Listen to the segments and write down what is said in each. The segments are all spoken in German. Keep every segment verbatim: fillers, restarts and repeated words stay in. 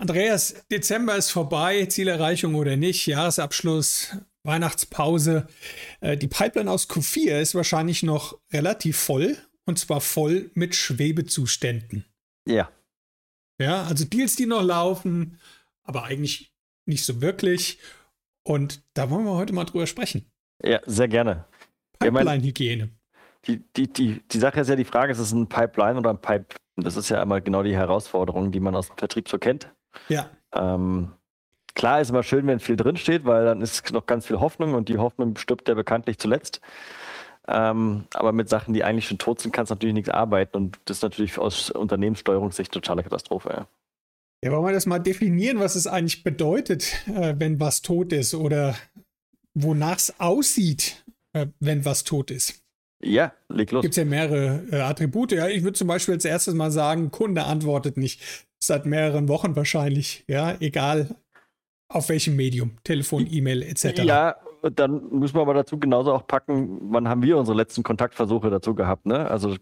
Andreas, Dezember ist vorbei, Zielerreichung oder nicht, Jahresabschluss, Weihnachtspause. Äh, Die Pipeline aus Q vier ist wahrscheinlich noch relativ voll und zwar voll mit Schwebezuständen. Ja. Ja, also Deals, die noch laufen, aber eigentlich nicht so wirklich. Und da wollen wir heute mal drüber sprechen. Ja, sehr gerne. Ich meine, Pipeline-Hygiene. die, die, die, die Sache ist ja die Frage, ist es ein Pipeline oder ein Pipe? Das ist ja immer genau die Herausforderung, die man aus dem Vertrieb so kennt. Ja, Ähm, klar ist immer schön, wenn viel drinsteht, weil dann ist noch ganz viel Hoffnung und die Hoffnung stirbt ja bekanntlich zuletzt. Ähm, aber mit Sachen, die eigentlich schon tot sind, kannst du natürlich nichts arbeiten und das ist natürlich aus Unternehmenssteuerungssicht totale Katastrophe. Ja. ja, wollen wir das mal definieren, was es eigentlich bedeutet, äh, wenn was tot ist oder wonach es aussieht, äh, wenn was tot ist. Ja, leg los. Gibt es ja mehrere äh, Attribute. Ja, ich würde zum Beispiel als erstes mal sagen, Kunde antwortet nicht. Seit mehreren Wochen wahrscheinlich. Ja, egal auf welchem Medium. Telefon, E-Mail et cetera. Ja, dann müssen wir aber dazu genauso auch packen, wann haben wir unsere letzten Kontaktversuche dazu gehabt, ne? Also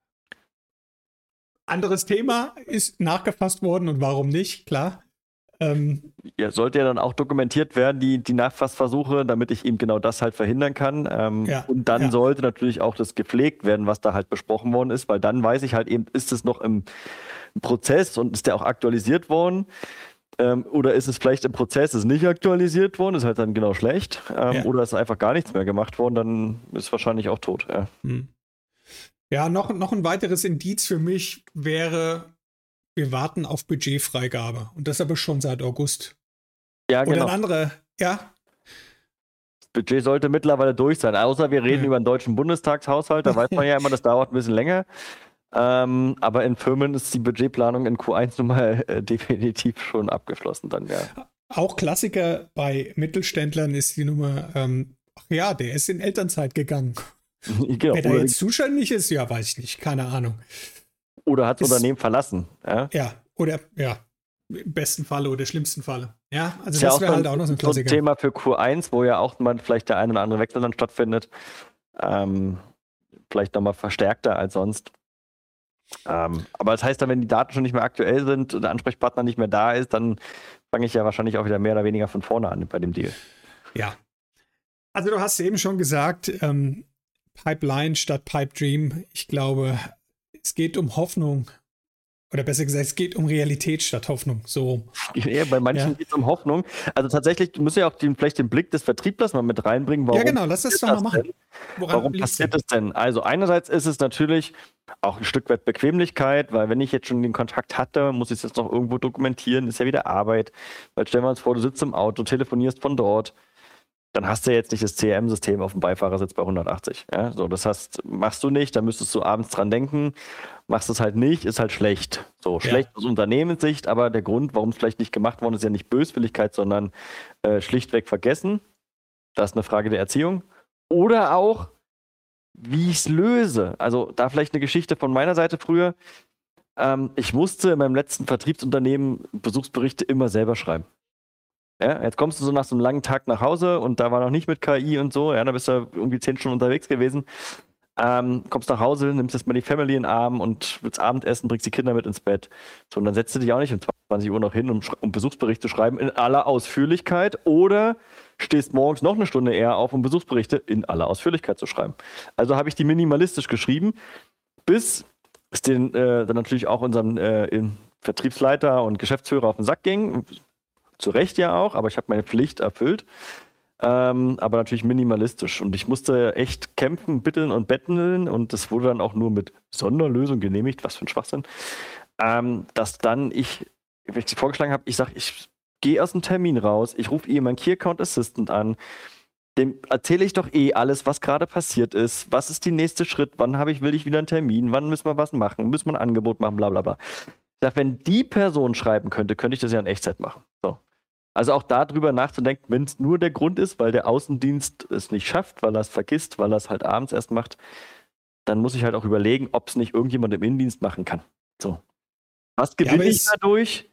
Anderes Thema ist nachgefasst worden und warum nicht, klar. Ähm, ja, sollte ja dann auch dokumentiert werden, die, die Nachfassversuche, damit ich eben genau das halt verhindern kann. Ähm, Ja, und dann ja. sollte natürlich auch das gepflegt werden, was da halt besprochen worden ist, weil dann weiß ich halt eben, ist es noch im, im Prozess und ist der auch aktualisiert worden? Ähm, oder ist es vielleicht im Prozess, ist nicht aktualisiert worden, ist halt dann genau schlecht. Ähm, Ja. Oder ist einfach gar nichts mehr gemacht worden, dann ist es wahrscheinlich auch tot. Ja, Hm. Ja, noch, noch ein weiteres Indiz für mich wäre, wir warten auf Budgetfreigabe. Und das aber schon seit August. ja Oder genau. ein anderer, ja, Das Budget sollte mittlerweile durch sein, außer wir reden Ja. über einen deutschen Bundestagshaushalt, da weiß man ja immer, das dauert ein bisschen länger. Ähm, aber in Firmen ist die Budgetplanung in Q eins nun mal äh, definitiv schon abgeschlossen dann, ja. auch Klassiker bei Mittelständlern ist die Nummer, ähm, ach ja, der ist in Elternzeit gegangen. Genau. Wer da Oder, jetzt zuständig ist, ja, weiß ich nicht, keine Ahnung. oder hat das ist- Unternehmen verlassen. Ja? Ja, oder, ja, im besten Falle oder schlimmsten Falle. Ja, also Ist ja das auch wäre so halt auch noch so ein so ein Klassiker. Thema für Q eins, wo ja auch mal vielleicht der ein oder andere Wechsel dann stattfindet. Ähm, vielleicht nochmal verstärkter als sonst. Ähm, aber das heißt dann, wenn die Daten schon nicht mehr aktuell sind und der Ansprechpartner nicht mehr da ist, dann fange ich ja wahrscheinlich auch wieder mehr oder weniger von vorne an bei dem Deal. Ja. Also du hast eben schon gesagt, ähm, Pipeline statt Pipe Dream. Ich glaube, es geht um Hoffnung. Oder besser gesagt, es geht um Realität statt Hoffnung. So. Ja, bei manchen Ja. geht es um Hoffnung. Also tatsächlich, du musst ja auch den, vielleicht den Blick des Vertrieblers mal mit reinbringen. Warum Ja, genau, lass das passiert doch mal machen. denn? Woran Warum liegt's passiert denn? das denn? Also einerseits ist es natürlich auch ein Stück weit Bequemlichkeit, weil wenn ich jetzt schon den Kontakt hatte, muss ich es jetzt noch irgendwo dokumentieren, ist ja wieder Arbeit. Weil stellen wir uns vor, du sitzt im Auto, telefonierst von dort, dann hast du ja jetzt nicht das C R M-System auf dem Beifahrersitz bei hundertachtzig. Ja? So, das heißt, machst du nicht, dann müsstest du abends dran denken. Machst du es halt nicht, ist halt schlecht. So, Ja. schlecht aus Unternehmenssicht, aber der Grund, warum es vielleicht nicht gemacht worden ist, ist ja nicht Böswilligkeit, sondern äh, schlichtweg vergessen. Das ist eine Frage der Erziehung. Oder auch, wie ich es löse. Also da vielleicht eine Geschichte von meiner Seite früher. Ähm, ich musste in meinem letzten Vertriebsunternehmen Besuchsberichte immer selber schreiben. Ja, jetzt kommst du so nach so einem langen Tag nach Hause und da war noch nicht mit K I und so, ja, da bist du irgendwie zehn Stunden unterwegs gewesen. Ähm, kommst nach Hause, nimmst jetzt mal die Family in den Arm und willst Abendessen, bringst die Kinder mit ins Bett. So, und dann setzt du dich auch nicht um zwanzig Uhr noch hin, um, um Besuchsberichte zu schreiben in aller Ausführlichkeit oder stehst morgens noch eine Stunde eher auf, um Besuchsberichte in aller Ausführlichkeit zu schreiben. Also habe ich die minimalistisch geschrieben, bis es den, äh, dann natürlich auch unserem äh, Vertriebsleiter und Geschäftsführer auf den Sack ging. Zu Recht ja auch, aber ich habe meine Pflicht erfüllt. Ähm, aber natürlich minimalistisch. Und ich musste echt kämpfen, bitteln und betteln. Und das wurde dann auch nur mit Sonderlösung genehmigt. Was für ein Schwachsinn. Ähm, dass dann ich, wenn ich sie vorgeschlagen habe, ich sage, ich gehe aus dem Termin raus, ich rufe eh meinen Key Account Assistant an. Dem erzähle ich doch eh alles, was gerade passiert ist. Was ist der nächste Schritt? Wann habe ich, will ich wieder einen Termin? Wann müssen wir was machen? Müssen wir ein Angebot machen? Bla bla bla. Ich sage, wenn die Person schreiben könnte, könnte ich das ja in Echtzeit machen. So. Also auch darüber nachzudenken, wenn es nur der Grund ist, weil der Außendienst es nicht schafft, weil er es vergisst, weil er es halt abends erst macht, dann muss ich halt auch überlegen, ob es nicht irgendjemand im Innendienst machen kann. So. Was gewinne Ja, ich dadurch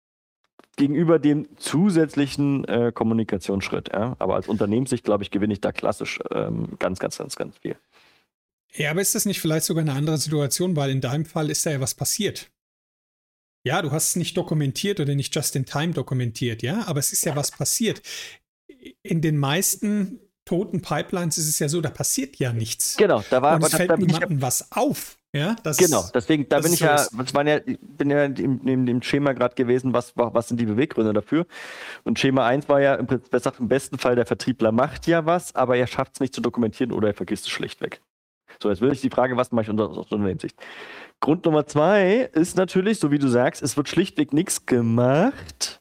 gegenüber dem zusätzlichen äh, Kommunikationsschritt? Ja? Aber als Unternehmenssicht, glaube ich, gewinne ich da klassisch ähm, ganz, ganz, ganz, ganz viel. Ja, aber ist das nicht vielleicht sogar eine andere Situation, weil in deinem Fall ist da ja was passiert? Ja, du hast es nicht dokumentiert oder nicht just in time dokumentiert, ja, aber es ist ja was passiert. In den meisten toten Pipelines ist es ja so, da passiert ja nichts. Genau, da war Und aber es da, fällt da bin ich ja, niemandem was auf. Ja, das, genau, deswegen, da dass bin es ich so ja, ist. das waren ja, bin ja in, in dem Schema gerade gewesen, was, was sind die Beweggründe dafür? Und Schema eins war ja, im Prinzip, wer sagt, im besten Fall, der Vertriebler macht ja was, aber er schafft es nicht zu dokumentieren oder er vergisst es schlechtweg. So, jetzt will ich die Frage, was mache ich unter, aus Unternehmenssicht? Grund Nummer zwei ist natürlich, so wie du sagst, es wird schlichtweg nichts gemacht.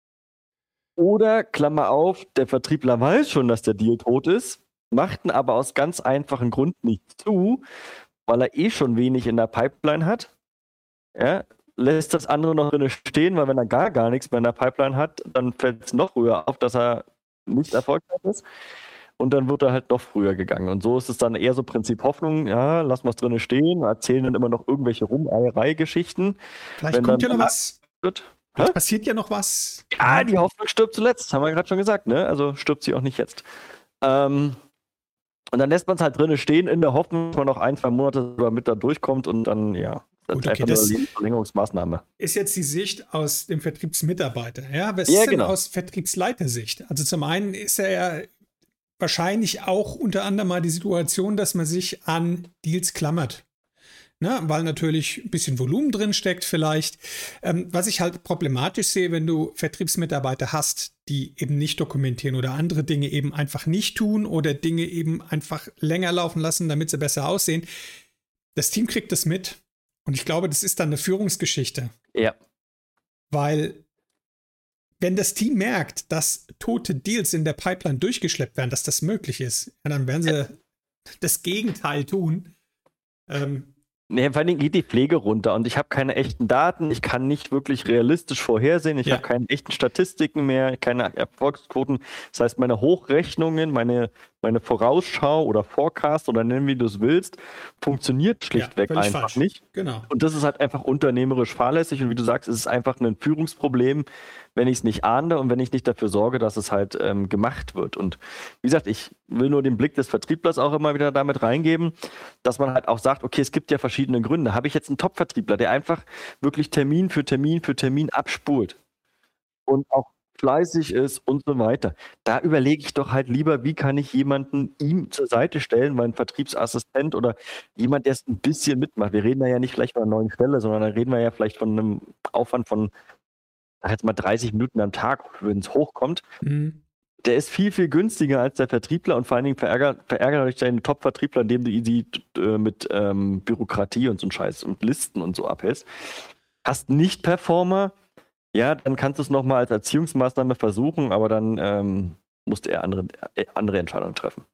Oder, Klammer auf, der Vertriebler weiß schon, dass der Deal tot ist, macht ihn aber aus ganz einfachen Grund nicht zu, weil er eh schon wenig in der Pipeline hat. Ja, lässt das andere noch drin stehen, weil wenn er gar, gar nichts mehr in der Pipeline hat, dann fällt es noch früher auf, dass er nicht erfolgreich ist. Und dann wird er halt noch früher gegangen. Und so ist es dann eher so Prinzip Hoffnung, ja, lassen wir es drin stehen, erzählen dann immer noch irgendwelche Rumeierei-Geschichten. Vielleicht Wenn kommt dann ja noch was. wird. Vielleicht passiert ja noch was. Ja, die Hoffnung stirbt zuletzt, haben wir gerade schon gesagt, ne? Also stirbt sie auch nicht jetzt. Ähm, und dann lässt man es halt drinnen stehen, in der Hoffnung, dass man noch ein, zwei Monate mit da durchkommt und dann, ja, das Gut, ist okay, einfach das nur eine Verlängerungsmaßnahme. Ist jetzt die Sicht aus dem Vertriebsmitarbeiter. Ja, was Ja, ist denn genau. aus Vertriebsleitersicht? Also zum einen ist er ja wahrscheinlich auch unter anderem mal die Situation, dass man sich an Deals klammert. Na, weil natürlich ein bisschen Volumen drin steckt vielleicht. Ähm, was ich halt problematisch sehe, wenn du Vertriebsmitarbeiter hast, die eben nicht dokumentieren oder andere Dinge eben einfach nicht tun oder Dinge eben einfach länger laufen lassen, damit sie besser aussehen. Das Team kriegt das mit und ich glaube, das ist dann eine Führungsgeschichte. Ja. Weil wenn das Team merkt, dass tote Deals in der Pipeline durchgeschleppt werden, dass das möglich ist, ja, dann werden sie das Gegenteil tun. Ähm, Nee, vor allen Dingen geht die Pflege runter und ich habe keine echten Daten, ich kann nicht wirklich realistisch vorhersehen, ich Ja. habe keine echten Statistiken mehr, keine Erfolgsquoten. Das heißt, meine Hochrechnungen, meine, meine Vorausschau oder Forecast oder nennen wie du es willst, funktioniert schlichtweg völlig einfach falsch. nicht. Genau. Und das ist halt einfach unternehmerisch fahrlässig und wie du sagst, es ist einfach ein Führungsproblem, wenn ich es nicht ahne und wenn ich nicht dafür sorge, dass es halt ähm, gemacht wird. Und wie gesagt, ich will nur den Blick des Vertrieblers auch immer wieder damit reingeben, dass man halt auch sagt, okay, es gibt ja verschiedene Gründe. Habe ich jetzt einen Top-Vertriebler, der einfach wirklich Termin für Termin für Termin abspult und auch fleißig ist und so weiter. Da überlege ich doch halt lieber, wie kann ich jemanden ihm zur Seite stellen, weil ein Vertriebsassistent oder jemand, der es ein bisschen mitmacht. Wir reden da ja nicht vielleicht von einer neuen Stelle, sondern da reden wir ja vielleicht von einem Aufwand von, sag jetzt mal dreißig Minuten am Tag, wenn es hochkommt. Mhm. Der ist viel, viel günstiger als der Vertriebler und vor allen Dingen verärgert, verärgert euch deine Top-Vertriebler, indem du sie äh, mit ähm, Bürokratie und so einen Scheiß und Listen und so abhältst. Hast nicht Performer, ja, dann kannst du es nochmal als Erziehungsmaßnahme versuchen, aber dann ähm, musst du eher andere, äh, andere Entscheidungen treffen.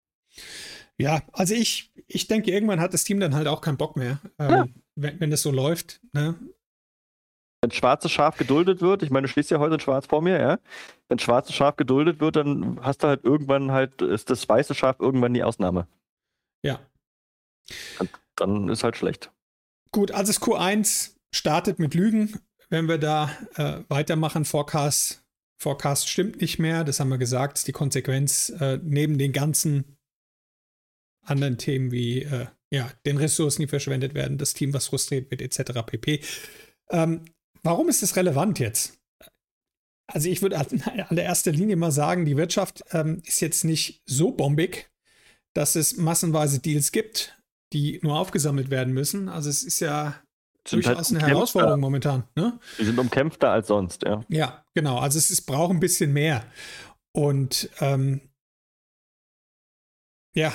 Ja, also ich, ich denke, irgendwann hat das Team dann halt auch keinen Bock mehr, ähm, Ja. wenn, wenn das so läuft. Ne? Wenn schwarzes Schaf geduldet wird, ich meine, du stehst ja heute in schwarz vor mir, ja, wenn schwarzes Schaf geduldet wird, dann hast du halt irgendwann halt, ist das weiße Schaf irgendwann die Ausnahme. Ja. Und dann ist halt schlecht. Gut, also das Q eins startet mit Lügen. Wenn wir da äh, weitermachen, Forecast, Forecast stimmt nicht mehr, das haben wir gesagt, ist die Konsequenz äh, neben den ganzen anderen Themen wie äh, ja, den Ressourcen, die verschwendet werden, das Team, was frustriert wird, et cetera pp. Ähm, warum ist das relevant jetzt? Also ich würde an, an der ersten Linie mal sagen, die Wirtschaft ähm, ist jetzt nicht so bombig, dass es massenweise Deals gibt, die nur aufgesammelt werden müssen. Also es ist ja Sind durchaus halt eine Herausforderung momentan. Ne? Die sind umkämpfter als sonst, ja. Ja, genau. Also es, es braucht ein bisschen mehr. Und ähm, ja,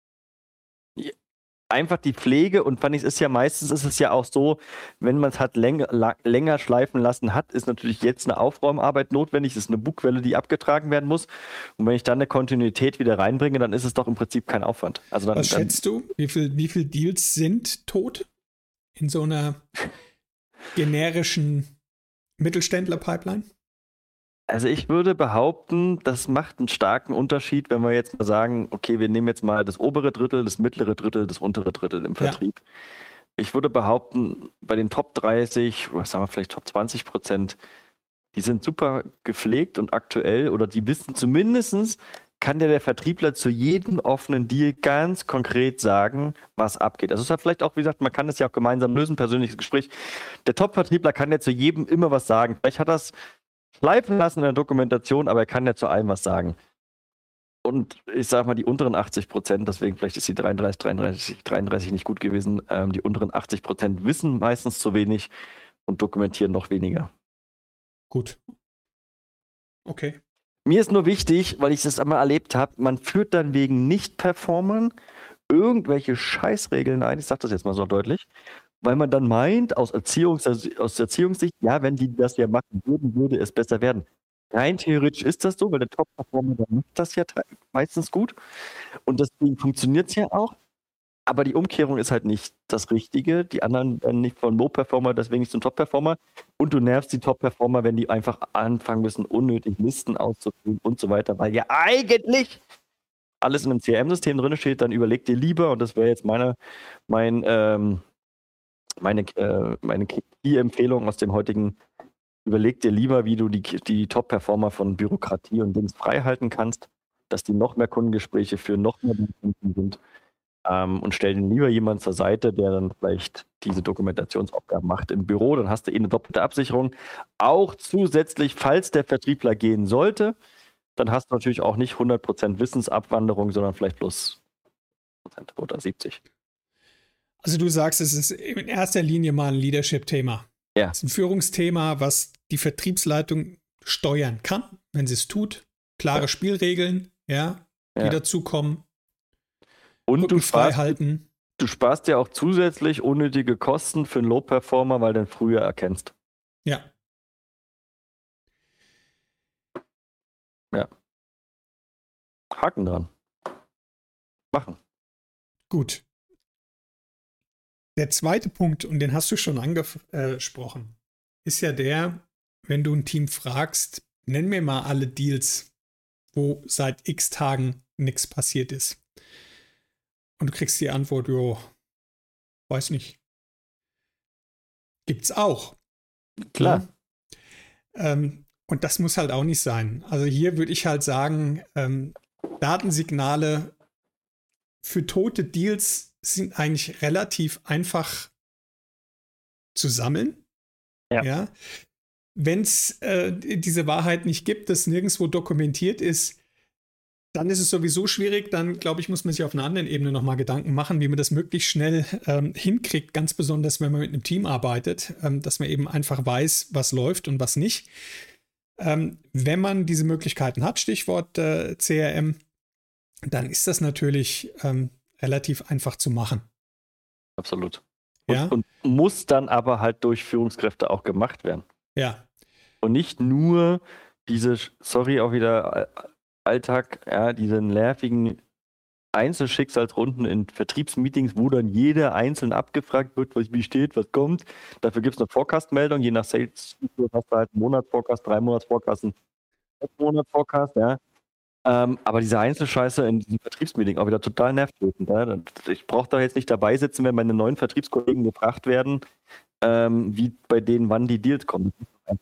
Einfach die Pflege und fand ich, es ist ja meistens ist es ja auch so, wenn man es hat länger, la, länger schleifen lassen hat, ist natürlich jetzt eine Aufräumarbeit notwendig, es ist eine Bugwelle, die abgetragen werden muss. Und wenn ich dann eine Kontinuität wieder reinbringe, dann ist es doch im Prinzip kein Aufwand. Also dann, was dann, schätzt du? Wie viel, wie viel Deals sind tot in so einer generischen Mittelständler-Pipeline? Also ich würde behaupten, das macht einen starken Unterschied, wenn wir jetzt mal sagen, okay, wir nehmen jetzt mal das obere Drittel, das mittlere Drittel, das untere Drittel im Vertrieb. Ja. Ich würde behaupten, bei den Top dreißig, oder sagen wir vielleicht Top zwanzig Prozent, die sind super gepflegt und aktuell oder die wissen zumindest, kann dir der Vertriebler zu jedem offenen Deal ganz konkret sagen, was abgeht. Also es hat vielleicht auch, wie gesagt, man kann das ja auch gemeinsam lösen, persönliches Gespräch. Der Top-Vertriebler kann ja zu jedem immer was sagen. Vielleicht hat er es schleifen lassen in der Dokumentation, aber er kann ja zu allem was sagen. Und ich sage mal, die unteren achtzig Prozent, deswegen vielleicht ist die dreiunddreißig, dreiunddreißig, dreiunddreißig nicht gut gewesen, ähm, die unteren achtzig Prozent wissen meistens zu wenig und dokumentieren noch weniger. Gut. Okay. Mir ist nur wichtig, weil ich das einmal erlebt habe, man führt dann wegen Nicht-Performern irgendwelche Scheißregeln ein, ich sage das jetzt mal so deutlich, weil man dann meint, aus, Erziehungs aus Erziehungssicht, ja, wenn die das ja machen würden, würde es besser werden. Rein theoretisch ist das so, weil der Top-Performer, der macht das ja meistens gut und deswegen funktioniert es ja auch. Aber die Umkehrung ist halt nicht das Richtige. Die anderen werden nicht von Low-Performer, deswegen nicht zum Top-Performer. Und du nervst die Top-Performer, wenn die einfach anfangen müssen, unnötig Listen auszufüllen und so weiter, weil ja eigentlich alles in einem C R M-System drin steht, dann überleg dir lieber, und das wäre jetzt meine, mein, ähm, meine, äh, meine Key-Empfehlung aus dem heutigen, überleg dir lieber, wie du die, die Top-Performer von Bürokratie und Dings freihalten kannst, dass die noch mehr Kundengespräche führen, noch mehr Kunden sind. Ähm, und stell dir lieber jemanden zur Seite, der dann vielleicht diese Dokumentationsaufgaben macht im Büro. Dann hast du eh eine doppelte Absicherung. Auch zusätzlich, falls der Vertriebler gehen sollte, dann hast du natürlich auch nicht hundert Prozent Wissensabwanderung, sondern vielleicht plus Prozent oder siebzig. Also du sagst, es ist in erster Linie mal ein Leadership-Thema. Ja. Es ist ein Führungsthema, was die Vertriebsleitung steuern kann, wenn sie es tut. Klare ja. Spielregeln, ja, die ja. dazukommen. Und du sparst, halten. du sparst ja auch zusätzlich unnötige Kosten für einen Low-Performer, weil du den früher erkennst. Ja. Ja. Haken dran. Machen. Gut. Der zweite Punkt, und den hast du schon angesprochen, ist ja der, wenn du ein Team fragst, nenn mir mal alle Deals, wo seit x Tagen nichts passiert ist. Und du kriegst die Antwort, jo, weiß nicht. Gibt's auch. Klar. Ja? Ähm, und das muss halt auch nicht sein. Also hier würde ich halt sagen, ähm, Datensignale für tote Deals sind eigentlich relativ einfach zu sammeln. Ja. Ja? Wenn es äh, diese Wahrheit nicht gibt, das nirgendwo dokumentiert ist, dann ist es sowieso schwierig. Dann, glaube ich, muss man sich auf einer anderen Ebene nochmal Gedanken machen, wie man das möglichst schnell ähm, hinkriegt, ganz besonders, wenn man mit einem Team arbeitet, ähm, dass man eben einfach weiß, was läuft und was nicht. Ähm, wenn man diese Möglichkeiten hat, Stichwort äh, C R M, dann ist das natürlich ähm, relativ einfach zu machen. Absolut. Und, ja? und muss dann aber halt durch Führungskräfte auch gemacht werden. Ja. Und nicht nur diese, sorry, auch wieder Alltag, ja, diese nervigen Einzelschicksalsrunden in Vertriebsmeetings, wo dann jeder einzeln abgefragt wird, was wie steht, was kommt. Dafür gibt es eine Forecast-Meldung, je nach Sales hast du halt einen Monats-Forecast, drei Monats-Forecast, einen sechs Monats-Forecast, ja. Ähm, aber diese Einzelscheiße in diesem Vertriebsmeeting auch wieder total nervtötend. Ja? Ich brauche da jetzt nicht dabei sitzen, wenn meine neuen Vertriebskollegen gefragt werden, ähm, wie bei denen, wann die Deals kommen.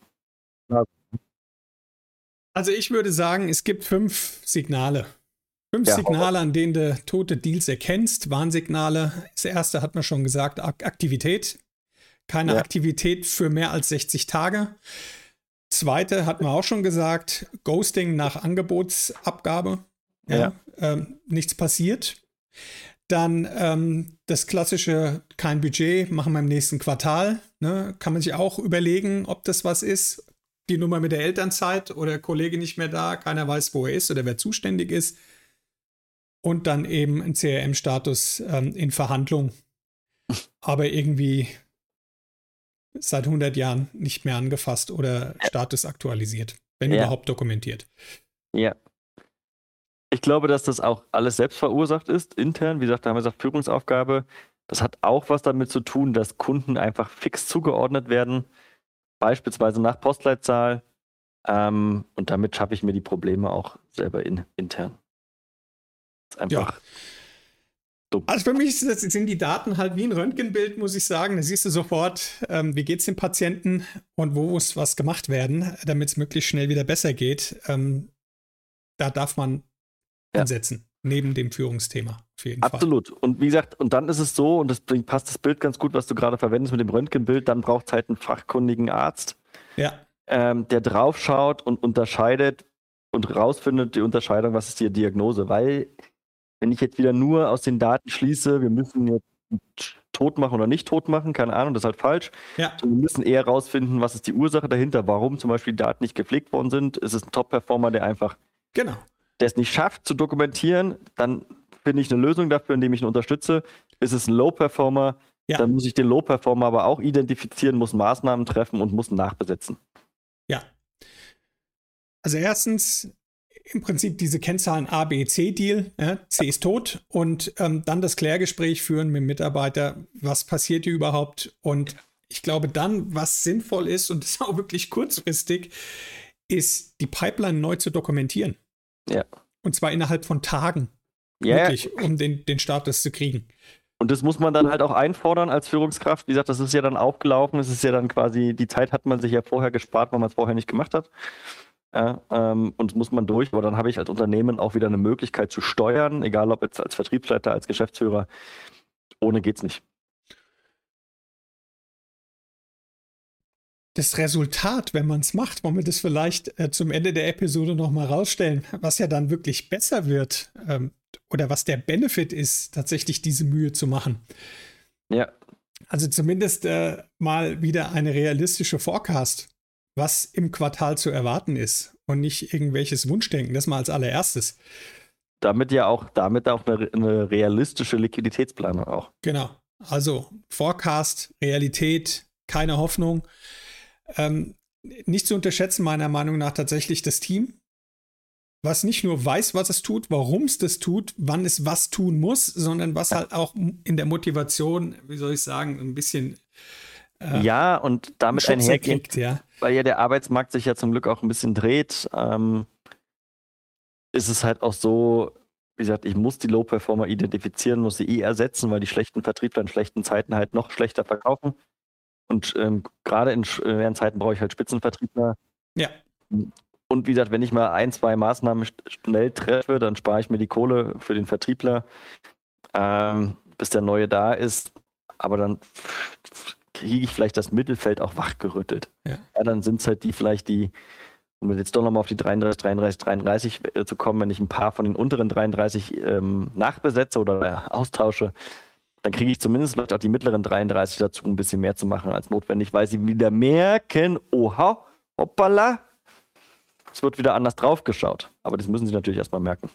Also ich würde sagen, es gibt fünf Signale. Fünf ja, Signale, an denen du tote Deals erkennst. Warnsignale. Das erste hat man schon gesagt, Aktivität. Keine ja. Aktivität für mehr als sechzig Tage. Zweite hat man auch schon gesagt, Ghosting nach Angebotsabgabe. Ja, ja. Ähm, nichts passiert. Dann ähm, das klassische, kein Budget, machen wir im nächsten Quartal. Ne? Kann man sich auch überlegen, ob das was ist. Die Nummer mit der Elternzeit oder Kollege nicht mehr da, keiner weiß, wo er ist oder wer zuständig ist. Und dann eben ein C R M-Status ähm, in Verhandlung. Aber irgendwie seit hundert Jahren nicht mehr angefasst oder Status aktualisiert, wenn ja. überhaupt dokumentiert. Ja. Ich glaube, dass das auch alles selbst verursacht ist, intern. Wie gesagt, da haben wir gesagt, Führungsaufgabe. Das hat auch was damit zu tun, dass Kunden einfach fix zugeordnet werden, beispielsweise nach Postleitzahl. Ähm, und damit schaffe ich mir die Probleme auch selber in, intern. Das ist einfach... Ja. Dumm. Also für mich sind die Daten halt wie ein Röntgenbild, muss ich sagen. Da siehst du sofort, ähm, wie geht es dem Patienten und wo muss was gemacht werden, damit es möglichst schnell wieder besser geht. Ähm, da darf man Ja. ansetzen. Neben dem Führungsthema, auf jeden Absolut. Fall. Und wie gesagt, und dann ist es so, und das passt das Bild ganz gut, was du gerade verwendest mit dem Röntgenbild, dann braucht es halt einen fachkundigen Arzt, ja. ähm, der drauf schaut und unterscheidet und rausfindet die Unterscheidung, was ist die Diagnose. Weil, wenn ich jetzt wieder nur aus den Daten schließe, wir müssen jetzt tot machen oder nicht tot machen, keine Ahnung, das ist halt falsch. Ja. Wir müssen eher rausfinden, was ist die Ursache dahinter, warum zum Beispiel die Daten nicht gepflegt worden sind. Ist es ein Top-Performer, der einfach genau. der es nicht schafft zu dokumentieren, dann finde ich eine Lösung dafür, indem ich ihn unterstütze. Ist es ein Low-Performer, ja. dann muss ich den Low-Performer aber auch identifizieren, muss Maßnahmen treffen und muss nachbesetzen. Ja. Also erstens im Prinzip diese Kennzahlen A, B, C-Deal. Ja, C ist tot und ähm, dann das Klärgespräch führen mit dem Mitarbeiter. Was passiert hier überhaupt? Und ich glaube dann, was sinnvoll ist und das ist auch wirklich kurzfristig, ist die Pipeline neu zu dokumentieren. Ja. Und zwar innerhalb von Tagen. Ja. Wirklich, um den, den Status zu kriegen. Und das muss man dann halt auch einfordern als Führungskraft. Wie gesagt, das ist ja dann aufgelaufen. Es ist ja dann quasi, die Zeit hat man sich ja vorher gespart, weil man es vorher nicht gemacht hat. Ja, ähm, und das muss man durch. Aber dann habe ich als Unternehmen auch wieder eine Möglichkeit zu steuern, egal ob jetzt als Vertriebsleiter, als Geschäftsführer. Ohne geht's nicht. Das Resultat, wenn man es macht, wollen wir das vielleicht äh, zum Ende der Episode nochmal rausstellen, was ja dann wirklich besser wird ähm, oder was der Benefit ist, tatsächlich diese Mühe zu machen. Ja. Also zumindest äh, mal wieder eine realistische Forecast, was im Quartal zu erwarten ist und nicht irgendwelches Wunschdenken, das mal als allererstes. Damit ja auch, damit auch eine, eine realistische Liquiditätsplanung auch. Genau, also Forecast, Realität, keine Hoffnung. Ähm, nicht zu unterschätzen, meiner Meinung nach, tatsächlich das Team, was nicht nur weiß, was es tut, warum es das tut, wann es was tun muss, sondern was halt auch in der Motivation, wie soll ich sagen, ein bisschen äh, ja, und damit einhergeht, ja. weil ja der Arbeitsmarkt sich ja zum Glück auch ein bisschen dreht, ähm, ist es halt auch so, wie gesagt, ich muss die Low-Performer identifizieren, muss sie eh ersetzen, weil die schlechten Vertriebler in schlechten Zeiten halt noch schlechter verkaufen. Und ähm, gerade in schweren Zeiten brauche ich halt Spitzenvertriebler. Ja. Und wie gesagt, wenn ich mal ein, zwei Maßnahmen schnell treffe, dann spare ich mir die Kohle für den Vertriebler, ähm, bis der neue da ist. Aber dann kriege ich vielleicht das Mittelfeld auch wachgerüttelt. Ja. Ja, dann sind es halt die vielleicht die, um jetzt doch nochmal auf die dreiunddreißig, dreiunddreißig, dreiunddreißig äh, zu kommen, wenn ich ein paar von den unteren dreiunddreißig ähm, nachbesetze oder äh, austausche, dann kriege ich zumindest vielleicht auch die mittleren dreiunddreißig dazu, ein bisschen mehr zu machen als notwendig, weil sie wieder merken, oha, hoppala, es wird wieder anders drauf geschaut. Aber das müssen sie natürlich erstmal merken.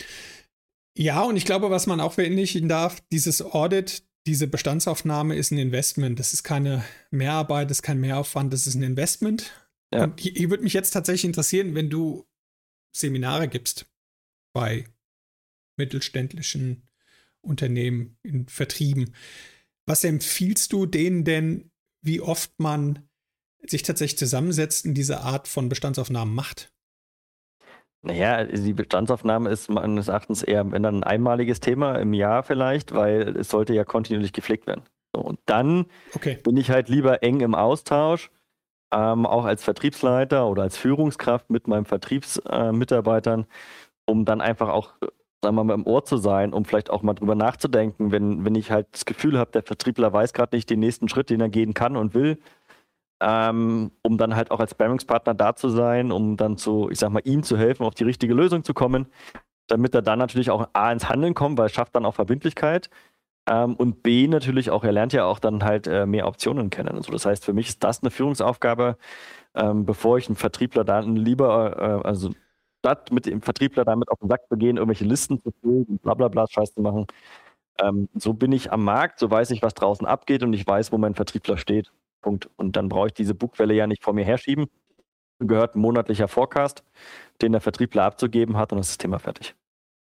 Ja, und ich glaube, was man auch verinnerlichen darf, dieses Audit, diese Bestandsaufnahme ist ein Investment. Das ist keine Mehrarbeit, das ist kein Mehraufwand, das ist ein Investment. Ja. Und hier, hier würde mich jetzt tatsächlich interessieren, wenn du Seminare gibst bei mittelständischen Unternehmen, in Vertrieben. Was empfiehlst du denen denn, wie oft man sich tatsächlich zusammensetzt und diese Art von Bestandsaufnahmen macht? Naja, die Bestandsaufnahme ist meines Erachtens eher wenn dann ein einmaliges Thema im Jahr vielleicht, weil es sollte ja kontinuierlich gepflegt werden. So, und dann okay. bin ich halt lieber eng im Austausch, ähm, auch als Vertriebsleiter oder als Führungskraft mit meinen Vertriebsmitarbeitern, äh, um dann einfach auch sagen wir mal, im Ohr zu sein, um vielleicht auch mal drüber nachzudenken, wenn, wenn ich halt das Gefühl habe, der Vertriebler weiß gerade nicht den nächsten Schritt, den er gehen kann und will, ähm, um dann halt auch als Sparringspartner da zu sein, um dann zu, ich sag mal, ihm zu helfen, auf die richtige Lösung zu kommen, damit er dann natürlich auch A, ins Handeln kommt, weil es schafft dann auch Verbindlichkeit ähm, und B, natürlich auch, er lernt ja auch dann halt äh, mehr Optionen kennen. Also das heißt, für mich ist das eine Führungsaufgabe, ähm, bevor ich einen Vertriebler dann lieber, äh, also statt mit dem Vertriebler damit auf den Sack zu gehen, irgendwelche Listen zu füllen, bla bla bla, Scheiß zu machen. Ähm, so bin ich am Markt, so weiß ich, was draußen abgeht und ich weiß, wo mein Vertriebler steht. Punkt. Und dann brauche ich diese Bugwelle ja nicht vor mir herschieben. Gehört ein monatlicher Forecast, den der Vertriebler abzugeben hat und das ist das Thema fertig.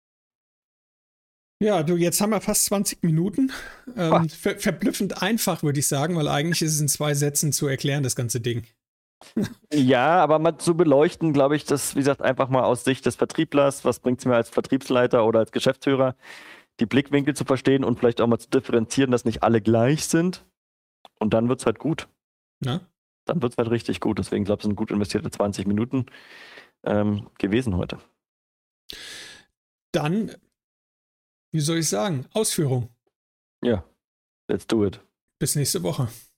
Ja, du, jetzt haben wir fast zwanzig Minuten. Ähm, ver- verblüffend einfach, würde ich sagen, weil eigentlich ist es in zwei Sätzen zu erklären, das ganze Ding. Ja, aber mal zu beleuchten, glaube ich, das, wie gesagt, einfach mal aus Sicht des Vertrieblers, was bringt es mir als Vertriebsleiter oder als Geschäftsführer, die Blickwinkel zu verstehen und vielleicht auch mal zu differenzieren, dass nicht alle gleich sind. Und dann wird es halt gut. Na? Dann wird es halt richtig gut. Deswegen glaube ich, es sind gut investierte zwanzig Minuten ähm, gewesen heute. dann, wie soll ich sagen, Ausführung. Ja, let's do it. Bis nächste Woche.